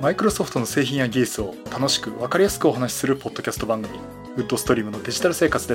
マイクロソフトの製品や技術を楽しく分かりやすくお話しするポッドキャスト番組、ウッドストリームのデジタル生活です。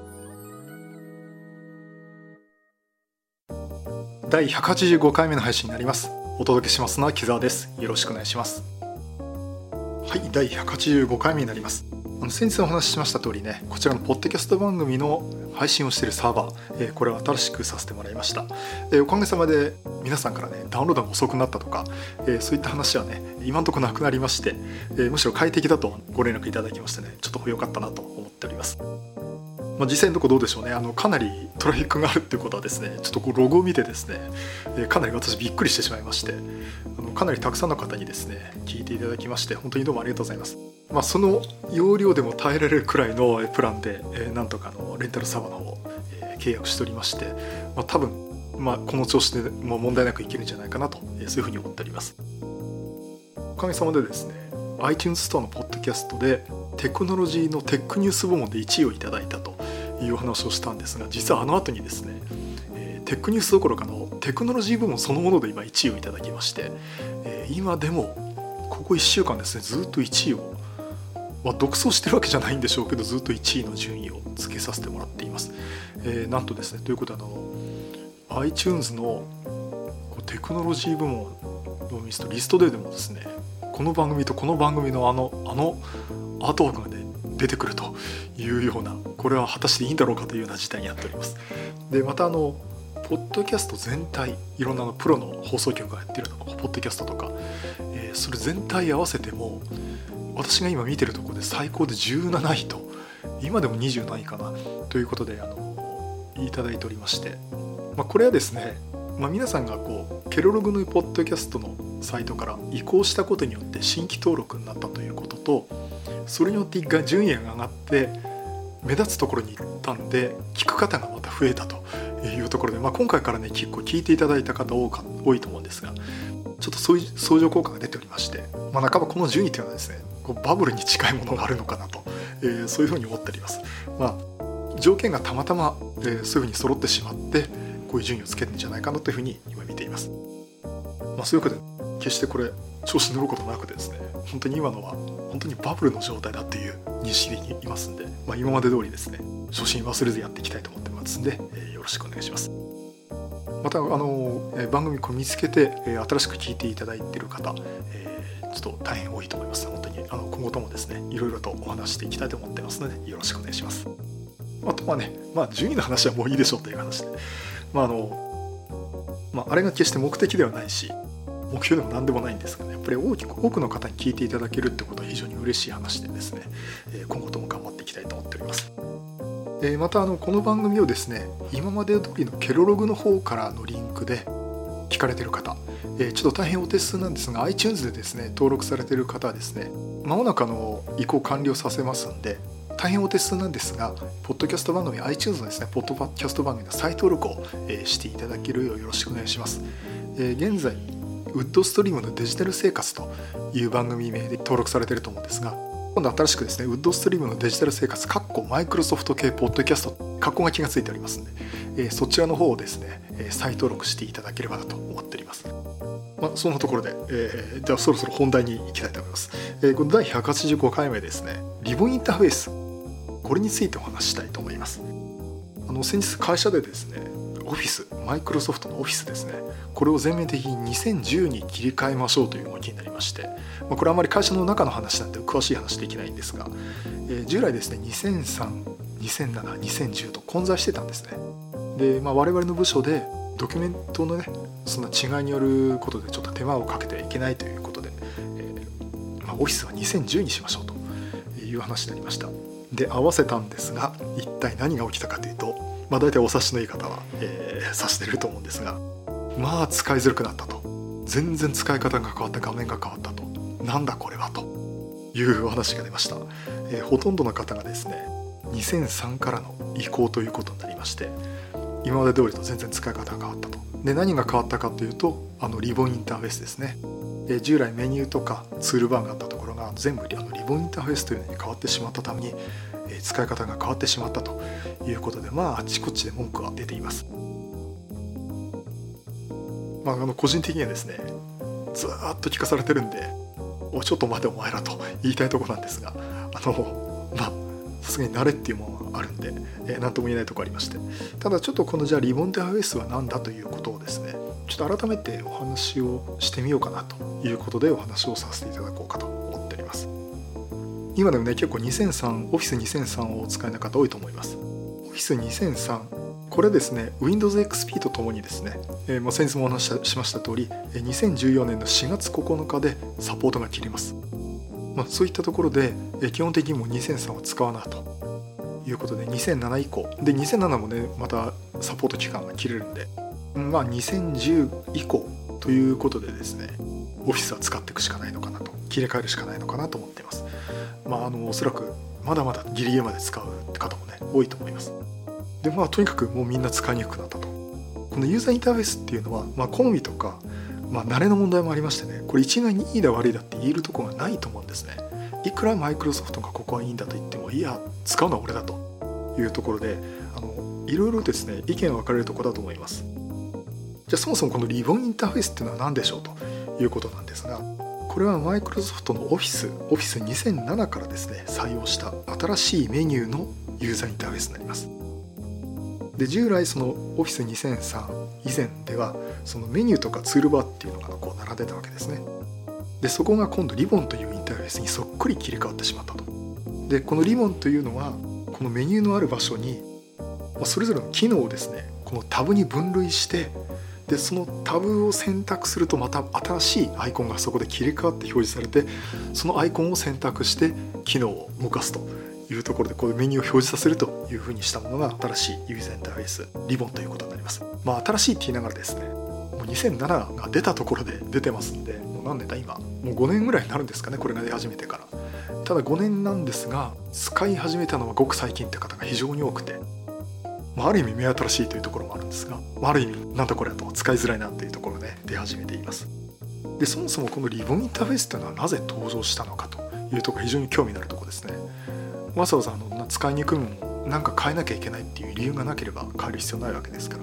第185回目の配信になります。お届けしますのは木澤です。よろしくお願いします。はい、第185回目になります。先日お話ししました通りね、こちらのポッドキャスト番組の配信をしているサーバー、これを新しくさせてもらいました。おかげさまで皆さんからね、ダウンロードが遅くなったとか、そういった話はね、今のところなくなりまして、むしろ快適だとご連絡いただきましてね、ちょっと良かったなと思っております。実際のところどうでしょうね。かなりトラフィックがあるっていうことはですね、ちょっとロゴを見てですね、かなり私びっくりしてしまいまして、かなりたくさんの方にですね聞いていただきまして、本当にどうもありがとうございます。その容量でも耐えられるくらいのプランで、なんとかレンタルサーバーの方、契約しておりまして、多分、この調子でも問題なくいけるんじゃないかなと、そういうふうに思っております。おかげさまでですね、 iTunes ストアのポッドキャストでテクノロジーのテックニュース部門で1位をいただいたというお話をしたんですが、実はあの後にですね、テックニュースどころかのテクノロジー部門そのもので今1位をいただきまして、今でもここ1週間ですね、ずっと1位を、独走してるわけじゃないんでしょうけど、ずっと1位の順位をつけさせてもらっています。なんとですね、ということはiTunes のテクノロジー部門を見るとリストでもですね、この番組とこの番組のあのアートワークがね出てくるというような、これは果たしていいんだろうかというような事態になっております。でまたポッドキャスト全体、いろんなプロの放送局がやってるのポッドキャストとか、それ全体合わせても私が今見てるところで最高で17位と、今でも20何位かなということでいただいておりまして、これはですね、皆さんがケロログのポッドキャストのサイトから移行したことによって新規登録になったということと、それによって順位が上がって目立つところに行ったんで、聞く方がまた増えたというところで、今回からね結構聞いていただいた方多いと思うんですが、ちょっとそういう相乗効果が出ておりまして、半ばこの順位というのはですね、バブルに近いものがあるのかなと、そういうふうに思っております。条件がたまたま、そういうふうに揃ってしまってこういう順位をつけるんじゃないかなというふうに今見ています。そういうことで決してこれ調子に乗ることなくですね、本当に今のは本当にバブルの状態だっていう認識でいますんで、今まで通りですね、初心忘れずやっていきたいと思ってますんで、よろしくお願いします。また番組見つけて新しく聞いていただいている方、ちょっと大変多いと思います。本当に今後ともですね、いろいろとお話していきたいと思ってますので、よろしくお願いします。あとはね、順位の話はもういいでしょうという話で、あれが決して目的ではないし目標でも何でもないんですがね、やっぱり多くの方に聞いていただけるってことは非常に嬉しい話でですね、今後とも頑張っていきたいと思っております。またこの番組をですね、今まで通りのケロログの方からのリンクで聞かれている方、ちょっと大変お手数なんですが iTunes でですね登録されている方はですね、間もなく移行完了させますんで、大変お手数なんですが、ポッドキャスト番組 iTunes のですねポッドキャスト番組の再登録をしていただけるようよろしくお願いします。現在ウッドストリームのデジタル生活という番組名で登録されていると思うんですが、今度新しくですねウッドストリームのデジタル生活マイクロソフト系ポッドキャスト書きがついておりますので、そちらの方をですね再登録していただければなと思っております。そんなところで、じゃあそろそろ本題に行きたいと思います。この第185回目ですね、リボンインターフェース、これについてお話ししたいと思います。先日会社でですね、オフィス、マイクロソフトのオフィスですね、これを全面的に2010に切り替えましょうという動きになりまして、これはあまり会社の中の話なんて詳しい話できないんですが、従来ですね2003、2007、2010と混在してたんですね。で、我々の部署でドキュメントのねそんな違いによることでちょっと手間をかけてはいけないということで、オフィスは2010にしましょうという話になりました。で合わせたんですが、一体何が起きたかというと、大体お察しのいい方は、察していると思うんですが、使いづらくなったと、全然使い方が変わった、画面が変わったと、なんだこれはというお話が出ました。ほとんどの方がですね2003からの移行ということになりまして、今まで通りと全然使い方が変わったと。で何が変わったかというと、リボンインターフェースですね。従来メニューとかツールバーがあったところが全部リボンインターフェースというのに変わってしまったために、使い方が変わってしまったということで、あちこちで文句は出ています。個人的にはですねずっと聞かされてるんで、 ちょっと待てお前らと言いたいところなんですが、さすがに慣れっていうものがあるんで、何とも言えないところありまして、ただちょっとこのじゃあリボンインターフェースは何だということをですね、ちょっと改めてお話をしてみようかなということでお話をさせていただこうかと思っております。今でもね、結構2003、Office 2003をお使いの方多いと思います。Office 2003、これですね、Windows XP とともにですね、先日もお話ししました通り、2014年の4月9日でサポートが切れます。そういったところで、基本的にもう2003は使わないということで、2007以降で、2007もねまたサポート期間が切れるんで、2010以降ということでですね、オフィスは使っていくしかないのかなと、切り替えるしかないのかなと思っています。おそらくまだまだギリギリまで使う方もね多いと思います。でとにかくもうみんな使いにくくなったと。このユーザーインターフェースっていうのは、好みとか慣れの問題もありましてね、これ一概にいいだ悪いだって言えるところがないと思うんですね。いくらマイクロソフトがここはいいんだと言っても、いや使うのは俺だというところで、いろいろですね意見が分かれるところだと思います。じゃあそもそもこのリボンインターフェースっていうのは何でしょうということなんですが、これはマイクロソフトの Office 2007からですね採用した新しいメニューのユーザーインターフェースになります。で従来その Office 2003以前ではそのメニューとかツールバーっていうのがこう並んでたわけですね。でそこが今度リボンというインターフェースにそっくり切り替わってしまったと。でこのリボンというのはこのメニューのある場所にそれぞれの機能をですねこのタブに分類して、でそのタブを選択するとまた新しいアイコンがそこで切り替わって表示されて、そのアイコンを選択して機能を動かすというところでこういうメニューを表示させるというふうにしたものが新しいユーザーインターフェースリボンということになります。新しいって言いながらですね、もう2007が出たところで出てますんで、もう何年だ今、もう5年ぐらいになるんですかね、これが出始めてから。ただ5年なんですが、使い始めたのはごく最近って方が非常に多くて、ある意味目新しいというところもあるんですが、ある意味なんだこれだと使いづらいなというところで出始めています。でそもそもこのリボンインターフェースというのはなぜ登場したのかというところが非常に興味のあるところですね。わざわざ使いにくいものをなんか変えなきゃいけないっていう理由がなければ変える必要ないわけですから、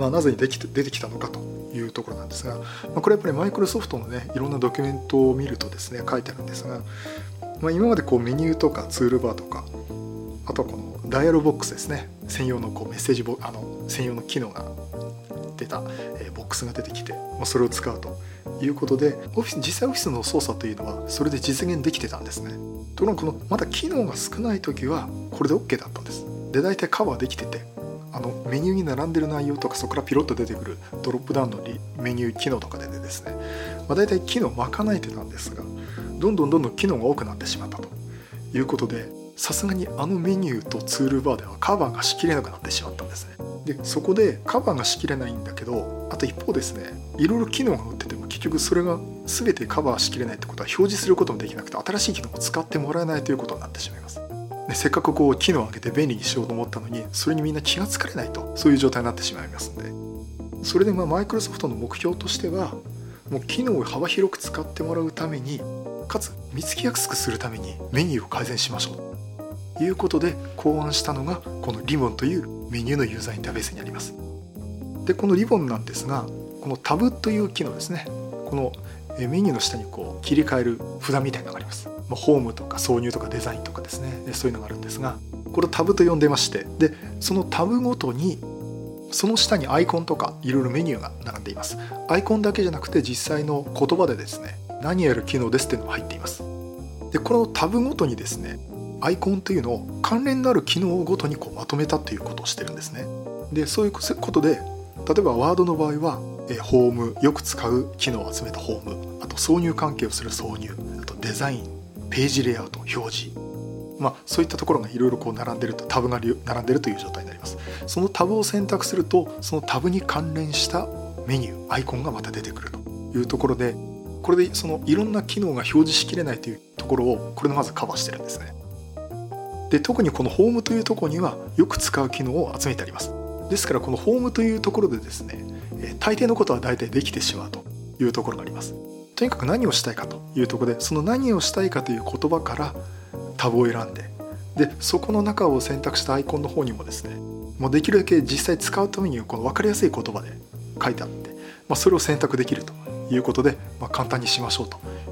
なぜ出てきたのかというところなんですが、これやっぱりマイクロソフトのねいろんなドキュメントを見るとですね書いてあるんですが、今までこうメニューとかツールバーとか、あとはこのダイヤルボックスですね、専用のこうメッセージ専用の機能が出たボックスが出てきて、それを使うということで実際オフィスの操作というのはそれで実現できてたんですね。ところがこのまだ機能が少ない時はこれで OK だったんです。で大体カバーできてて、メニューに並んでる内容とかそこからピロッと出てくるドロップダウンのメニュー機能とかでですね、大体機能賄えてたんですが、どんどん機能が多くなってしまったということで、さすがにメニューとツールバーではカバーがしきれなくなってしまったんですね。でそこでカバーがしきれないんだけど、あと一方ですね、いろいろ機能が売ってても結局それが全てカバーしきれないってことは表示することもできなくて、新しい機能を使ってもらえないということになってしまいます。でせっかくこう機能を上げて便利にしようと思ったのに、それにみんな気がつかれないと、そういう状態になってしまいますので、それでマイクロソフトの目標としては、もう機能を幅広く使ってもらうために、かつ見つけやすくするためにメニューを改善しましょうということで考案したのがこのリボンというメニューのユーザーインターフェースになります。でこのリボンなんですが、このタブという機能ですね、このメニューの下にこう切り替える札みたいなのがあります。ホームとか挿入とかデザインとかですね、そういうのがあるんですが、これをタブと呼んでまして、でそのタブごとにその下にアイコンとかいろいろメニューが並んでいます。アイコンだけじゃなくて実際の言葉でですね、何やる機能ですっていうのが入っています。でこのタブごとにですね、アイコンというのを関連のある機能ごとにこうまとめたということをしてるんですね。でそういうことで、例えばワードの場合はホーム、よく使う機能を集めたホーム、あと挿入関係をする挿入、あとデザイン、ページレイアウト、表示、そういったところがいろいろこう並んでると、タブが並んでるという状態になります。そのタブを選択すると、そのタブに関連したメニュー、アイコンがまた出てくるというところで、これでそのいろんな機能が表示しきれないというところをこれでまずカバーしてるんですね。で特にこのホームというところにはよく使う機能を集めてあります。ですからこのホームというところでですね、大抵のことは大体できてしまうというところがあります。とにかく何をしたいかというところで、その何をしたいかという言葉からタブを選んで、でそこの中を選択したアイコンの方にもですね、もうできるだけ実際使うためにこの分かりやすい言葉で書いてあって、それを選択できるということで、簡単にしましょうと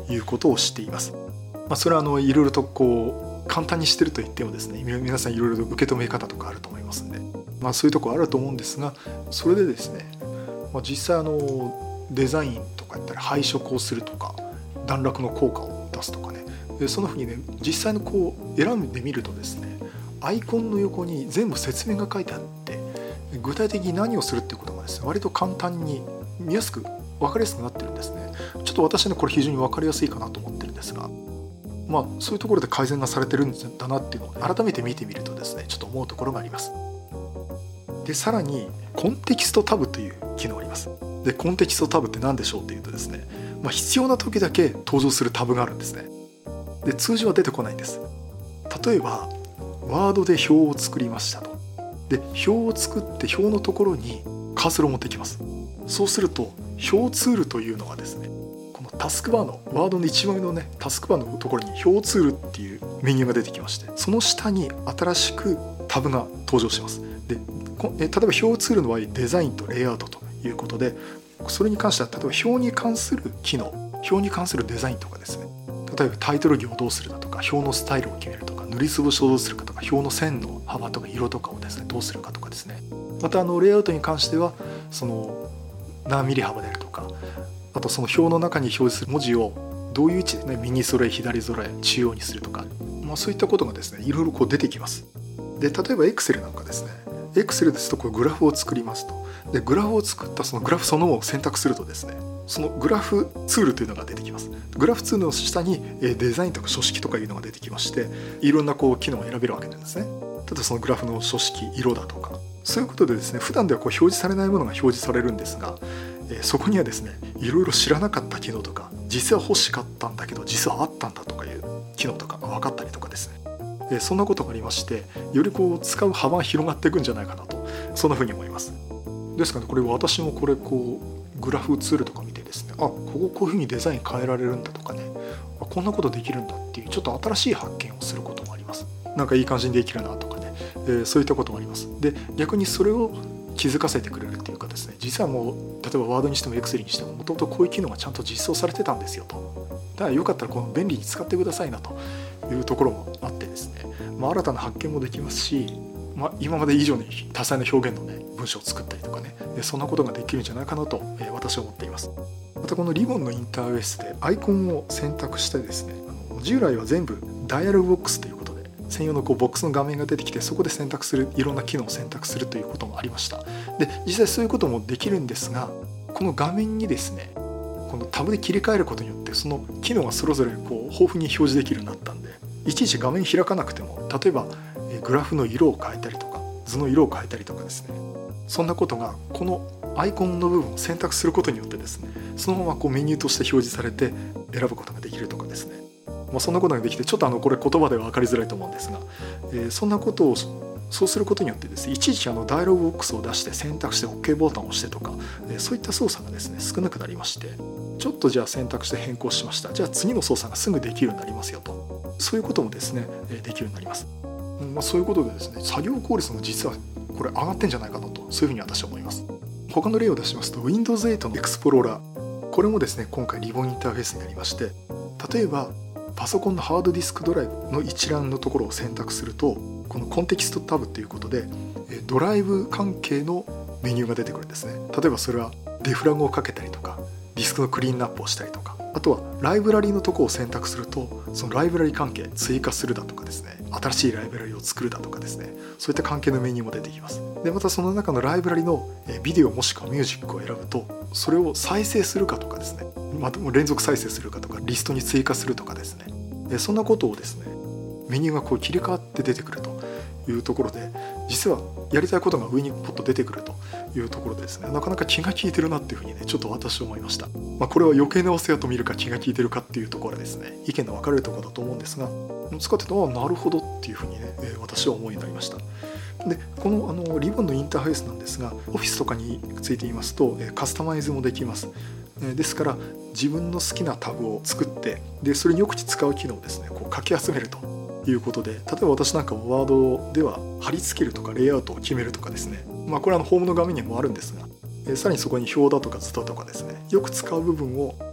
いうことをしています。それはいろいろと簡単にしてると言ってもですね、皆さんいろいろと受け止め方とかあると思いますんで、そういうところあると思うんですが、それでですね、実際デザインとかやったり配色をするとか段落の効果を出すとかね、そんな風にね実際の選んでみるとですね、アイコンの横に全部説明が書いてあって、具体的に何をするっていうことがですね割と簡単に見やすく分かりやすくなってるんですね。ちょっと私ねこれ非常に分かりやすいかなと思ってるんですが、そういうところで改善がされてるんだなっていうのを改めて見てみるとですね、ちょっと思うところがあります。でさらにコンテキストタブという機能があります。でコンテキストタブって何でしょうっていうとですね、必要な時だけ登場するタブがあるんですね。で通常は出てこないんです。例えばワードで表を作りましたと。で表を作って表のところにカーソルを持ってきます。そうすると表ツールというのがですね、このタスクバーのワードの一番上のねタスクバーのところに表ツールっていうメニューが出てきまして、その下に新しくタブが登場します。で例えば表ツールの場合デザインとレイアウトということで、それに関しては例えば表に関する機能、表に関するデザインとかですね、例えばタイトル行をどうするだとか、表のスタイルを決めるとか、塗りつぶしをどうするかとか、表の線の幅とか色とかをですねどうするかとかですね、またレイアウトに関してはその何ミリ幅であるとか、あとその表の中に表示する文字をどういう位置でね右揃え左揃え中央にするとか、そういったことがですねいろいろ出てきます。で例えば Excel なんかですね、Excel ですとグラフを作りますと。でグラフを作ったそのグラフそのものを選択するとですね、そのグラフツールというのが出てきます。グラフツールの下にデザインとか書式とかいうのが出てきまして、いろんな機能を選べるわけなんですね。例えばそのグラフの書式、色だとか、そういうことでですね普段では表示されないものが表示されるんですが、そこにはですねいろいろ知らなかった機能とか、実は欲しかったんだけど実はあったんだとかいう機能とかが分かったりとかですね、そんなことがありまして、より使う幅が広がっていくんじゃないかなと、そんなふうに思います。ですからね、これ私もグラフツールとか見てですね、こういうふうにデザイン変えられるんだとかね、こんなことできるんだっていうちょっと新しい発見をすることもあります。なんかいい感じにできるなとかね、そういったこともあります。で逆にそれを気づかせてくれるっていうかですね、実はもう例えばワードにしてもエクセルにしてももともとこういう機能がちゃんと実装されてたんですよと。だからよかったら便利に使ってくださいなというところもあってですね、新たな発見もできますし、今まで以上に多彩な表現のね文章を作ったりとかね、そんなことができるんじゃないかなと私は思っています。またこのリボンのインターフェースでアイコンを選択してですね、従来は全部ダイヤルボックスということで専用のボックスの画面が出てきて、そこで選択する、いろんな機能を選択するということもありました。で実際そういうこともできるんですが、この画面にですねこのタブで切り替えることによってその機能がそれぞれ豊富に表示できるようになったんで、いちいち画面開かなくても、例えばグラフの色を変えたりとか図の色を変えたりとかですね、そんなことがこのアイコンの部分を選択することによってですね、そのままメニューとして表示されて選ぶことができるとかですね、そんなことができて、ちょっとこれ言葉では分かりづらいと思うんですが、そんなことをそうすることによってですね、いちいちダイアログボックスを出して選択して OK ボタンを押してとか、そういった操作がですね少なくなりまして、ちょっとじゃあ選択して変更しました、じゃあ次の操作がすぐできるようになりますよと、そういうこともですねできるようになります。そういうことでですね、作業効率も実はこれ上がってんじゃないかなと、そういうふうに私は思います。他の例を出しますと Windows 8のエクスプローラー、これもですね今回リボンインターフェースになりまして、例えばパソコンのハードディスクドライブの一覧のところを選択すると、このコンテキストタブということでドライブ関係のメニューが出てくるんですね。例えばそれはデフラグをかけたりとか、ディスクのクリーンアップをしたりとか、あとはライブラリのところを選択すると、そのライブラリ関係追加するだとかですね、新しいライブラリを作るだとかですね、そういった関係のメニューも出てきます。でまたその中のライブラリのビデオもしくはミュージックを選ぶと、それを再生するかとかですね、連続再生するかとか、リストに追加するとかですね、そんなことをですねメニューが切り替わって出てくるというところで、実はやりたいことが上にポッと出てくるというところでですね、なかなか気が利いてるなっていうふうにねちょっと私は思いました。これは余計なお世話と見るか気が利いてるかっていうところですね、意見の分かれるところだと思うんですが、使ってたなるほどっていうふうにね私は思いになりました。でこのリボンのインターフェースなんですが、オフィスとかについて言いますとカスタマイズもできます。ですから自分の好きなタブを作って、でそれによく使う機能をですねかき集めるということで、例えば私なんかもワードでは貼り付けるとかレイアウトを決めるとかですね、これはホームの画面にもあるんですが、さらにそこに表だとか図だとかですね、よく使う部分を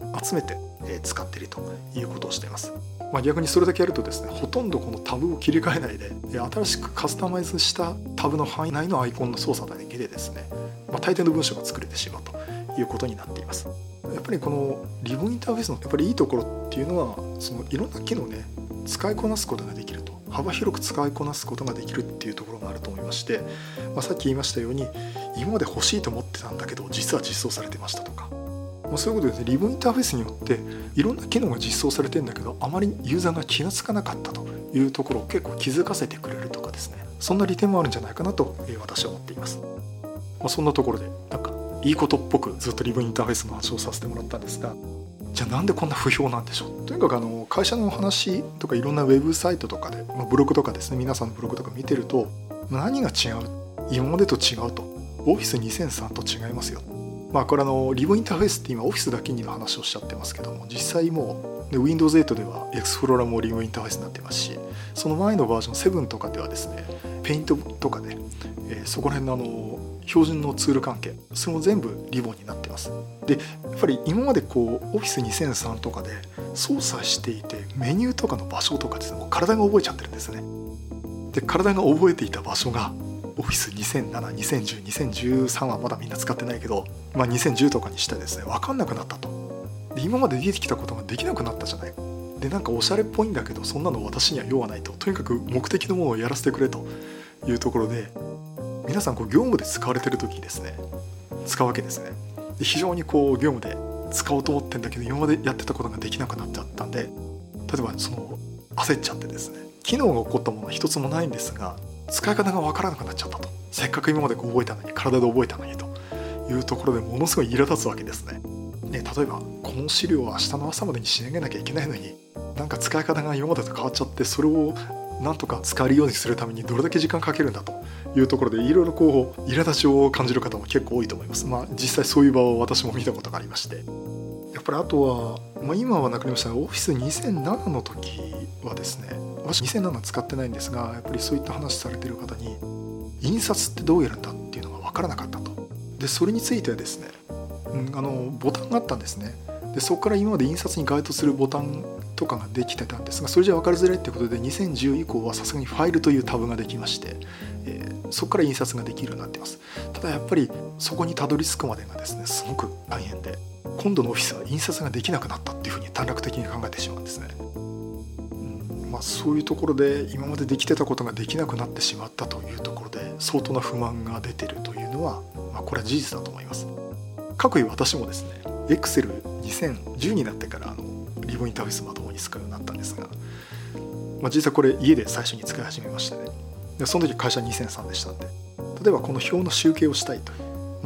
集めて使っているということをしています。逆にそれだけやるとですね、ほとんどこのタブを切り替えないで新しくカスタマイズしたタブの範囲内のアイコンの操作だけでですね、大抵の文章が作れてしまうということになっています。やっぱりこのリボンインターフェースのやっぱりいいところっていうのは、そのいろんな機能ね使いこなすことができると、幅広く使いこなすことができるっていうところがあると思いまして、さっき言いましたように今まで欲しいと思ってたんだけど実は実装されてましたとか、そういうことですね。リボンインターフェースによっていろんな機能が実装されてるんだけど、あまりユーザーが気がつかなかったというところを結構気づかせてくれるとかですね、そんな利点もあるんじゃないかなと私は思っています。そんなところでなんかいいことっぽくずっとリボンインターフェースの話をさせてもらったんですが、じゃあなんでこんな不評なんでしょう。とにかく会社の話とかいろんなウェブサイトとかで、ブログとかですね、皆さんのブログとか見てると何が違う、今までと違うと、オフィス2003と違いますよ。これリボンインターフェースって今オフィスだけにの話をしちゃってますけども、実際もう Windows 8では Explorer もリボンインターフェースになってますし、その前のバージョン7とかではですね、Paint とかね、そこら辺の標準のツール関係、それも全部リボンになってます。でやっぱり今までこう Office 2003とかで操作していてメニューとかの場所とかですね、もう体が覚えちゃってるんですね。で体が覚えていた場所が Office 2007、2010、2013はまだみんな使ってないけど、2010とかにしてですね、分かんなくなったと。で今まで出てきたことができなくなったじゃない。でなんかおしゃれっぽいんだけど、そんなの私には用はないと。とにかく目的のものをやらせてくれというところで、皆さんこう業務で使われてる時にですね、使うわけですね。で非常にこう業務で使おうと思ってんだけど、今までやってたことができなくなっちゃったんで、例えば焦っちゃってですね、機能が起こったものは一つもないんですが、使い方が分からなくなっちゃったと。せっかく今まで覚えたのに、体で覚えたのにというところでものすごい苛立つわけですね。例えばこの資料は明日の朝までに仕上げなきゃいけないのに、なんか使い方が今までと変わっちゃって、それをなんとか使えるようにするためにどれだけ時間かけるんだというところで、いろいろこう苛立ちを感じる方も結構多いと思います。実際そういう場を私も見たことがありまして、やっぱりあとは、今はなくなりましたが、Office 2007の時はですね、私2007使ってないんですが、やっぱりそういった話されてる方に印刷ってどうやるんだっていうのが分からなかったと。でそれについてはですね、ボタンがあったんですね。でそこから今まで印刷に該当するボタンとかができてたんですが、それじゃ分かりづらいってことで2010以降はさすがにファイルというタブができまして、そこから印刷ができるようになっています。ただやっぱりそこにたどり着くまでがですね、すごく大変で、今度のオフィスは印刷ができなくなったっていうふうに短絡的に考えてしまうんですね。そういうところで今までできてたことができなくなってしまったというところで相当な不満が出てるというのは、これは事実だと思います。かくいう私もですね、Excel 2010になってからリボンインターフェースまともに使うようになったんですが、実際これ家で最初に使い始めましてね。でその時会社2003でしたんで、例えばこの表の集計をしたいという、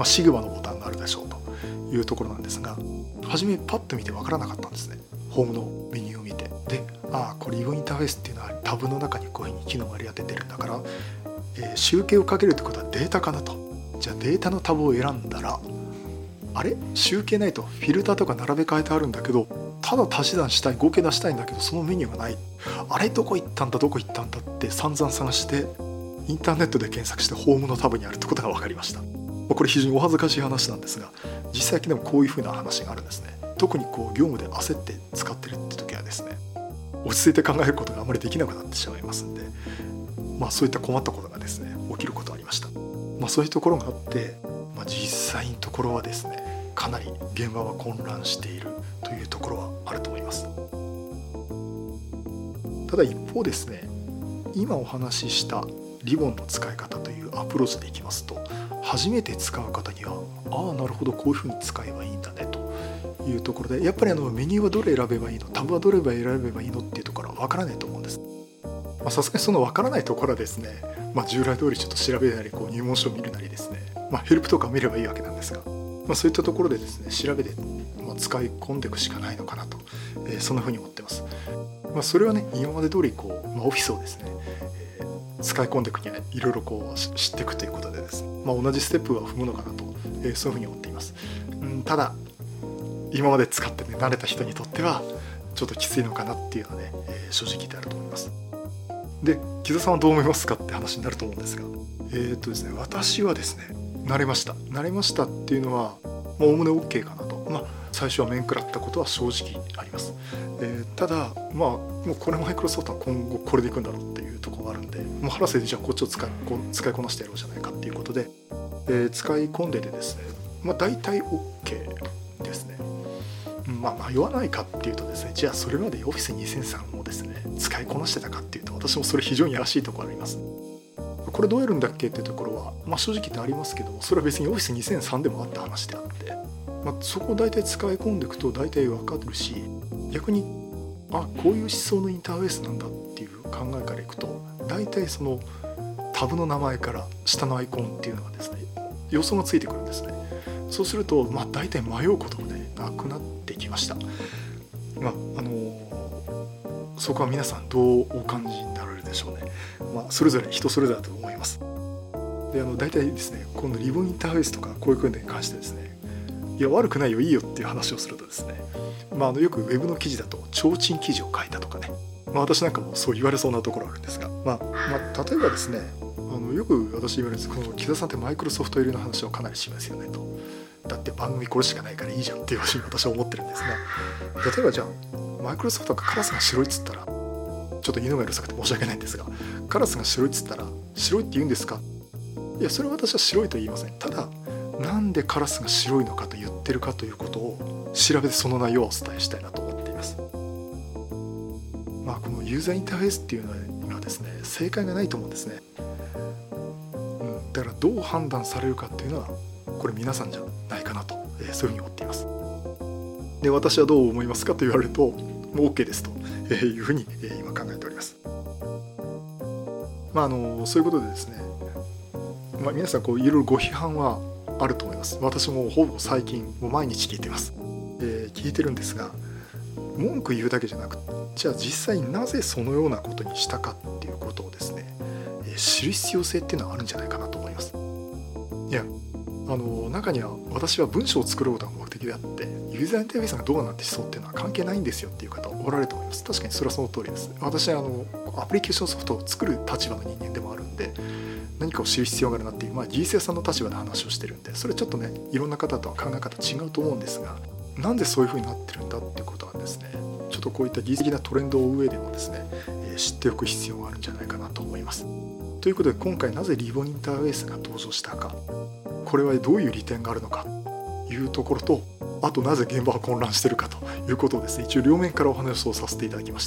シグマのボタンがあるでしょうというところなんですが、初めパッと見て分からなかったんですね。ホームのメニューを見て、でこれリボンインターフェースっていうのはタブの中にこういうふうに機能が割り当ててるんだから、集計をかけるってことはデータかなと。じゃあデータのタブを選んだら、あれ集計ないと、フィルターとか並べ替えてあるんだけど、ただ足し算したい、合計出したいんだけどそのメニューがない、あれどこ行ったんだって散々探してインターネットで検索してホームのタブにあるってことが分かりました。これ非常にお恥ずかしい話なんですが、実際でもこういう風な話があるんですね。特に業務で焦って使ってるって時はですね、落ち着いて考えることがあまりできなくなってしまいますんで、そういった困ったことがですね起きることがありました。そういうところがあって、実際のところはですね、かなり現場は混乱しているというところはあると思います。ただ一方ですね、今お話ししたリボンの使い方というアプローチでいきますと、初めて使う方にはなるほどこういうふうに使えばいいんだねというところで、やっぱりメニューはどれ選べばいいの、タブはどれ選べばいいのっていうところは分からないと思うんです。さすがにその分からないところはですね、従来通りちょっと調べなり入門書を見るなりですね、ヘルプとか見ればいいわけなんですが、そういったところでですね調べて、使い込んでいくしかないのかなと、そんなふうに思ってます。それはね、今まで通りオフィスをですね、使い込んでいくにはいろいろ知っていくということでですね、同じステップは踏むのかなと、そういうふうに思っています。ただ今まで使ってね慣れた人にとってはちょっときついのかなっていうのはね、正直言ってあると思います。で、木田さんはどう思いますかって話になると思うんですが、ですね、私はですね慣れましたっていうのはおおむね OK かなと。 最初は面食らったことは正直あります。ただもうこれマイクロソフトは今後これでいくんだろうっていうところがあるんで、もう腹せでじゃあこっちを使いこなしてやろうじゃないかっていうことで、使い込んでてですね、大体 OK ですね。迷わないかっていうとですね、じゃあそれまで Office2003 をですね使いこなしてたかっていうと、私もそれ非常に怪しいところあります。これどうやるんだっけっていうところは、正直言ってありますけども、それは別に Office2003 でもあった話であって、そこを大体使い込んでいくと大体分かるし、逆にこういう思想のインターフェースなんだっていう考えからいくと、大体そのタブの名前から下のアイコンっていうのがですね予想がついてくるんですね。そうすると大体迷うこともねなくなってきました。そこは皆さんどうお感じになられるでしょうね。それぞれ人それぞれだと思います。で大体ですね、このリボンインターフェースとかこういうことに関してですね、いや悪くないよいいよっていう話をするとですね、よくウェブの記事だと提灯記事を書いたとかね、私なんかもそう言われそうなところあるんですが、例えばですね、よく私言われるんです。この木田さんってマイクロソフト入りの話をかなりしますよねと。だって番組これしかないからいいじゃんっていうふうに私は思ってるんですが、例えばじゃあマイクロソフトがカラスが白いっつったら、ちょっと犬がうるさくて申し訳ないんですが、カラスが白いっつったら白いって言うんですか？いや、それは私は白いと言いません。ただなんでカラスが白いのかと言ってるかということを調べて、その内容をお伝えしたいなと思っています。このユーザーインターフェースっていうのにはですね、正解がないと思うんですね。だからどう判断されるかっていうのはこれ皆さんじゃないかなと、そういうふうに思っています。で、私はどう思いますかと言われると、もう OK ですというふうに今考えております。そういうことでですね、皆さんいろいろご批判はあると思います。私もほぼ最近もう毎日聞いてます。聞いてるんですが、文句言うだけじゃなく、じゃあ実際なぜそのようなことにしたかっていうことをですね、知る必要性っていうのはあるんじゃないかなと思います。いや、中には私は文章を作ることが目的であって、ユーザーインターフェースがどうなんて思想っていうのは関係ないんですよっていう方おられると思います。確かにそれはその通りです。私はアプリケーションソフトを作る立場の人間でもあるんで、何かを知る必要があるなっていう、技術屋さんの立場で話をしてるんで、それちょっとねいろんな方とは考え方違うと思うんですが、なんでそういう風になってるんだっていうことはですね、ちょっとこういった技術的なトレンドを追う上でもですね、知っておく必要があるんじゃないかなと思います。ということで、今回なぜリボンインターフェースが登場したか、これはどういう利点があるのかというところと、あとなぜ現場は混乱しているかということをですね、一応両面からお話をさせていただきました。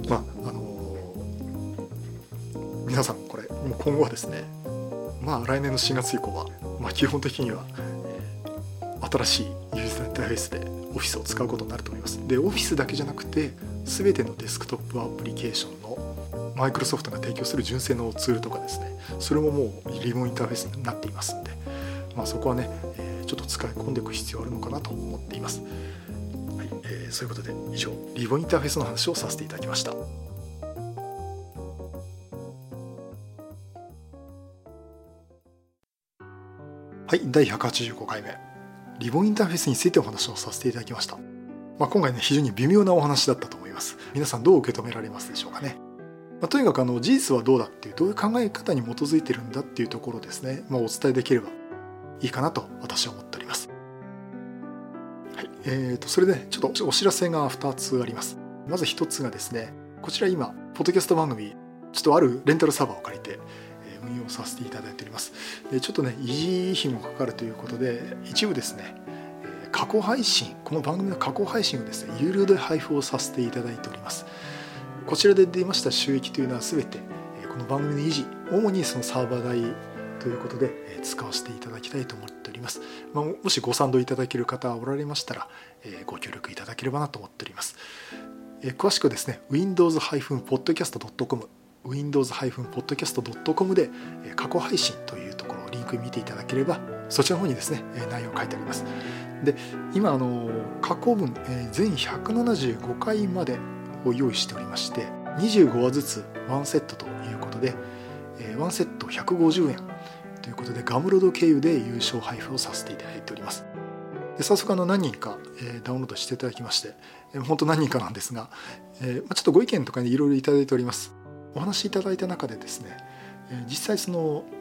皆さんこれもう今後はですね、来年の4月以降は、基本的には、新しいユーザーインターフェースでオフィスを使うことになると思います。で、オフィスだけじゃなくて全てのデスクトップアプリケーションのマイクロソフトが提供する純正のツールとかですね、それももうリボンインターフェースになっていますんで、そこはね、ちょっと使い込んでいく必要あるのかなと思っています。はい、そういうことで以上リボンインターフェースの話をさせていただきました。はい、第185回目リボンインターフェースについてお話をさせていただきました。今回ね、非常に微妙なお話だったと思います。皆さんどう受け止められますでしょうかね。とにかく事実はどうだっていう、どういう考え方に基づいてるんだっていうところですね、お伝えできればいいかなと私は思っております。はい、それでちょっとお知らせが2つあります。まず1つがですね、こちら今ポッドキャスト番組ちょっとあるレンタルサーバーを借りて運用させていただいております。で、ちょっとね維持費もかかるということで、一部ですね過去配信、この番組の過去配信をですね有料で配布をさせていただいております。こちらで出ました収益というのは全てこの番組の維持、主にそのサーバー代ということで使わせていただきたいと思っております。もしご賛同いただける方おられましたらご協力いただければなと思っております。詳しくはですね windows-podcast.com windows-podcast.com で過去配信というところをリンク見ていただければ、そちらの方にですね内容書いてあります。で、今過去分全175回までを用意しておりまして、25話ずつ1セットということで1セット150円ということでガムロード経由で有償配布をさせていただいております。で、早速何人かダウンロードしていただきまして、本当何人かなんですが、ちょっとご意見とかいろいろいただいております。お話しいただいた中でですね、実際その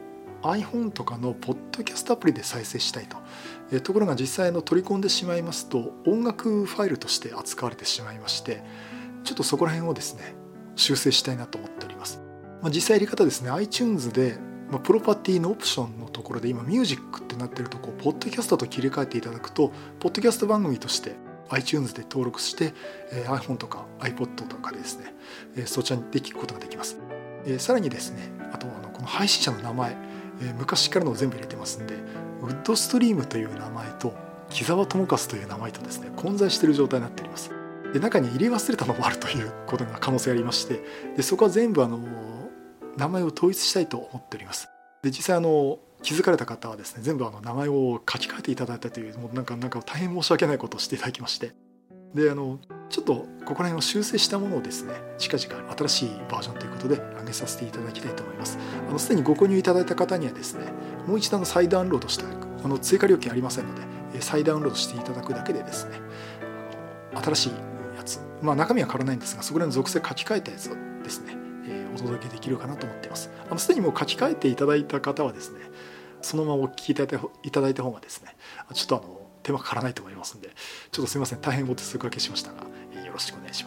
iPhone とかのポッドキャストアプリで再生したいと、ところが実際取り込んでしまいますと音楽ファイルとして扱われてしまいまして、ちょっとそこら辺をですね修正したいなと思っております。実際やり方ですね、 iTunes でプロパティのオプションのところで今ミュージックってなってるとこポッドキャストと切り替えていただくと、ポッドキャスト番組として iTunes で登録して、iPhone とか iPod とかでですね、そちらで聞くことができます。さらにですね、あとこの配信者の名前、昔からのを全部入れてますんで、ウッドストリームという名前と木澤智和という名前とですね混在している状態になっております。で中に入れ忘れたのもあるということが可能性ありまして、でそこは全部名前を統一したいと思っております。で実際気づかれた方はですね、全部名前を書き換えていただいたという、もうなんか大変申し訳ないことをしていただきまして、でちょっとここら辺を修正したものをですね近々新しいバージョンということで上げさせていただきたいと思います。すでにご購入いただいた方にはですね、もう一度再ダウンロードして追加料金ありませんので、再ダウンロードしていただくだけでですね、新しいやつ、中身は変わらないんですが、そこら辺の属性書き換えたやつをですね、お届けできるかなと思っています。すでにもう書き換えていただいた方はですね、そのままお聞きいただいた方がですね、ちょっと手間かからないと思いますので、ちょっとすいません、大変お手数おかけしましたが、よろしくお願いします。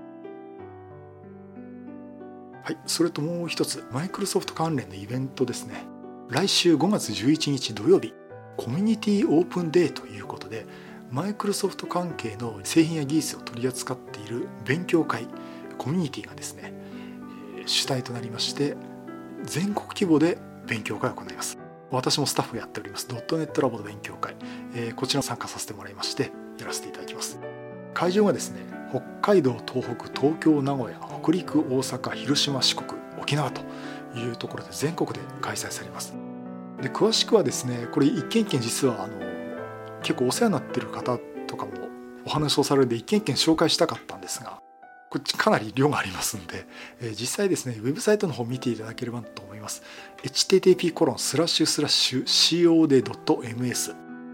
はい、それともう一つ、マイクロソフト関連のイベントですね。来週5月11日土曜日、コミュニティオープンデーということで、マイクロソフト関係の製品や技術を取り扱っている勉強会、コミュニティがですね、主体となりまして、全国規模で勉強会を行います。私もスタッフをやっておりますドットネットラボの勉強会、こちらを参加させてもらいましてやらせていただきます。会場がですね、北海道、東北、東京、名古屋、北陸、大阪、広島、四国、沖縄というところで全国で開催されます。で詳しくはですね、これ一件一件実は結構お世話になっている方とかもお話をされるんで一件一件紹介したかったんですが、こっちかなり量がありますんで、実際ですねウェブサイトの方を見ていただければと思います。http://cod.ms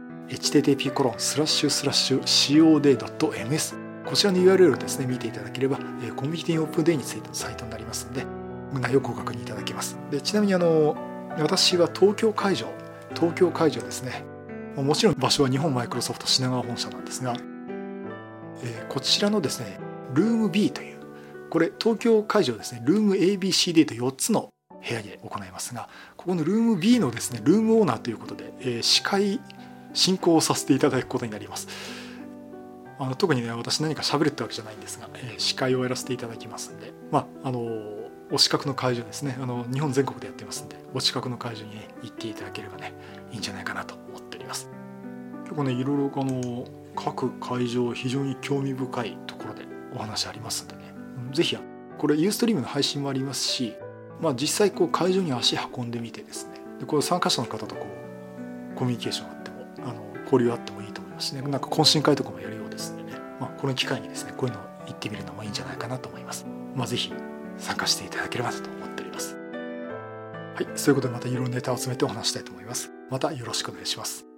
http://cod.ms こちらの URL をですね見ていただければ、コミュニティオープンデーについてのサイトになりますので、内容をご確認いただけます。でちなみに私は東京会場ですね、もちろん場所は日本マイクロソフト品川本社なんですが、こちらのですねルーム B という、これ東京会場ですね、ルーム ABCD と4つの部屋で行いますが、ここのルーム B のですねルームオーナーということで、司会進行をさせていただくことになります。特にね私何か喋るってわけじゃないんですが、司会をやらせていただきますんで、お近くの会場ですね、日本全国でやってますんで、お近くの会場に、行っていただければねいいんじゃないかなと思っております。結構ねいろいろ各会場非常に興味深いところでお話ありますんでね、ぜひこれユーストリームの配信もありますし、実際会場に足運んでみてですね、でこう参加者の方とコミュニケーションあっても交流あってもいいと思いますしね、なんか懇親会とかもやるようですのでね、この機会にですねこういうのを行ってみるのもいいんじゃないかなと思います。ぜひ参加していただければと思っております。はい、そういうことでまたいろいろネタを集めてお話したいと思います。またよろしくお願いします。